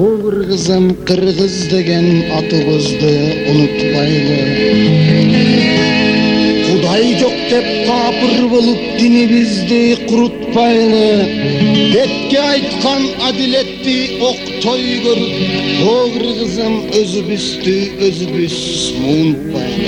bir kızım Kırgız degen atыбызды unutpaylı. Kuday yok dep kapır bolup dinibizdi kurutpaylı. Betke aytkan adiletti oktoy görüp, o bir kızım özübüz unutpaylı.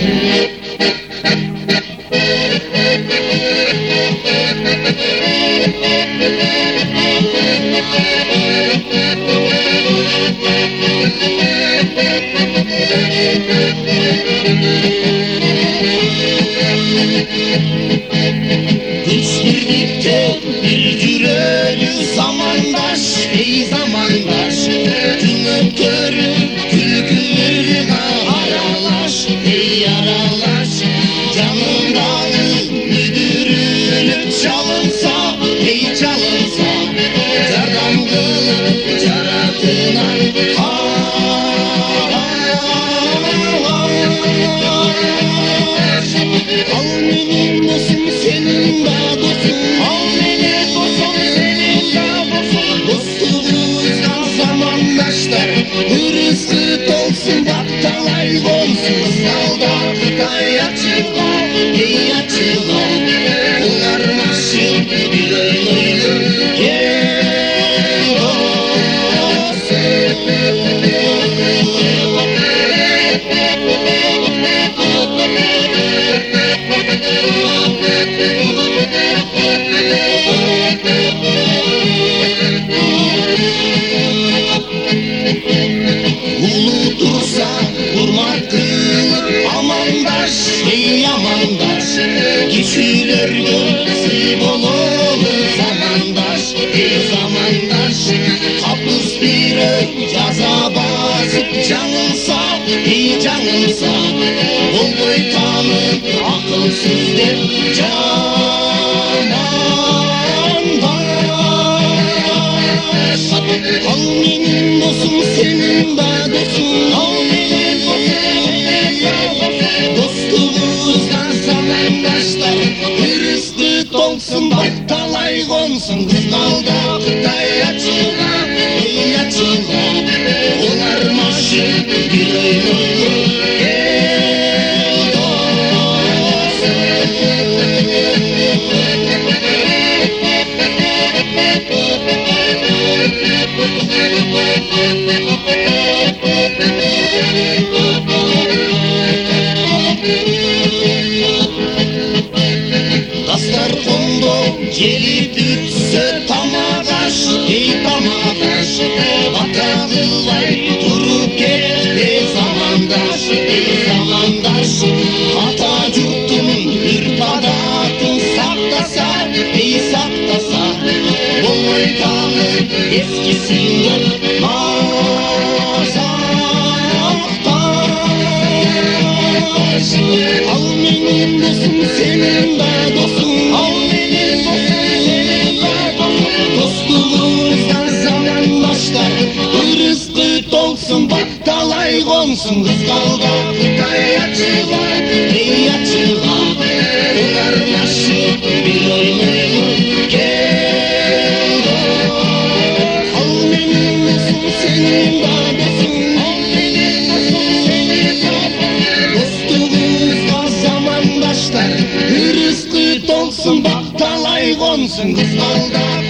Birlikte bir yürüyü zamandaş, ey zamandaş. Tüm körü külgülü aralaş, ey aralaş. Canından müdürünü çalınsa, ey çalınsa. Zardan kılıp caratılan al benim dostum senin da dostum. Al benim dostum senin da dostum. Dostluğumuzdan zamandaşlar hırsı dolsun baktalay olsun. Salda kıtay açılan, ey açılan. Bunlar maşın bir öyleydi gel olsun. Unutursa hurmat kılıp amandaş, ey amandaş. Kişiler nasip olur zamandaş, ey zamandaş. Hapus bir caza basıp canınsa, ey canınsa. Olboy tanıp akılsız der camandaş. Al benim dostum senin da dostum. Al benim dostum senin da dostum. Dostluğumuzdan zamandaşlar hırslı dolsun baktalay konsun. Kızmalda kıtay açılan, ey açılan. Onlar maşı bir öyleydi gel olsun. Dastar kondo gelip ütse tamadaş, ey tamadaş. Atağılay durup gel ey zamandaş, ey zamandaş. Ata yurtun hırpadatın saktasa, ey saktasa. Olay tanı eskisinden mazaktaş. Al benim dostum senin da dostum. Al benim dostum senin da dostum. Dostluğumuzdan zamandaşlar hırslı dolsun baktalay konsun. Kızgalda kıtay açılan, ey açılan. Bunlar maşı bir oynayın gel olsun. Al benim dostum senin da dostum. Al benim dostum senin da dostum. Dostluğumuzdan zamandaşlar hırslı dolsun baktalay konsun. Kızgalda